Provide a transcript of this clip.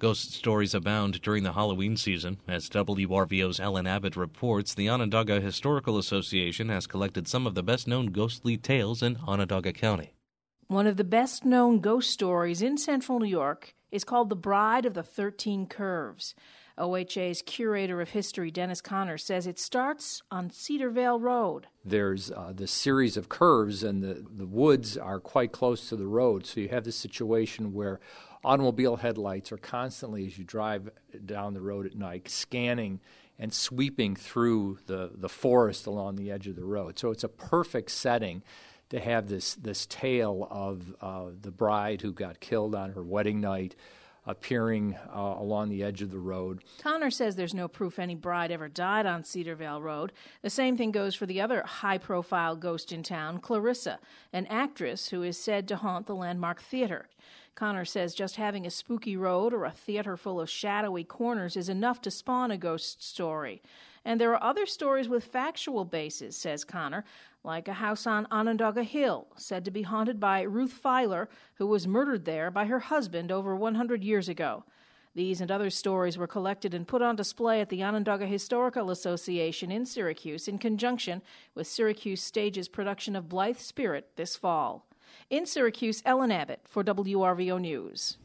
Ghost stories abound during the Halloween season. As WRVO's Ellen Abbott reports, the Onondaga Historical Association has collected some of the best-known ghostly tales in Onondaga County. One of the best-known ghost stories in central New York is called The Bride of the 13 Curves. OHA's curator of history, Dennis Conner, says it starts on Cedar Vale Road. There's this series of curves, and the woods are quite close to the road, so you have this situation where automobile headlights are constantly, as you drive down the road at night, scanning and sweeping through the forest along the edge of the road. So it's a perfect setting to have this tale of the bride who got killed on her wedding night appearing along the edge of the road. Conner says there's no proof any bride ever died on Cedar Vale Road. The same thing goes for the other high-profile ghost in town, Clarissa, an actress who is said to haunt the Landmark Theater. Conner says just having a spooky road or a theater full of shadowy corners is enough to spawn a ghost story. And there are other stories with factual bases, says Conner, like a house on Onondaga Hill, said to be haunted by Ruth Filer, who was murdered there by her husband over 100 years ago. These and other stories were collected and put on display at the Onondaga Historical Association in Syracuse in conjunction with Syracuse Stage's production of Blithe Spirit this fall. In Syracuse, Ellen Abbott for WRVO News.